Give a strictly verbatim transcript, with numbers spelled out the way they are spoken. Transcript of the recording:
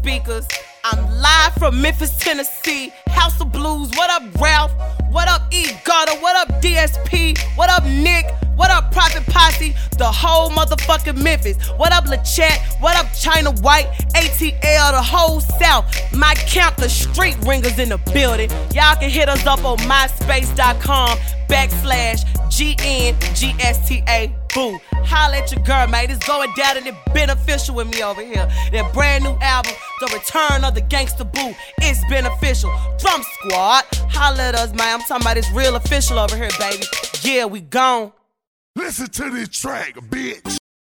speakers. I'm live from Memphis, Tennessee. House of Blues. What up, Ralph? What up, E. Gutta? What up, D S P? What up, Nick? What up, Private Posse? The whole motherfucking Memphis. What up, LaChat? What up, China White? A T L, the whole South. My camp, the street ringers in the building. Y'all can hit us up on myspace.com backslash G N G S T A. Boo. Holla at your girl, mate. It's going down and it beneficial with me over here. That brand new album, The Return of the Gangsta Boo. It's beneficial. Drum Squad. Holla at us, man. I'm talking about it's real official over here, baby. Yeah, we gone. Listen to this track, bitch.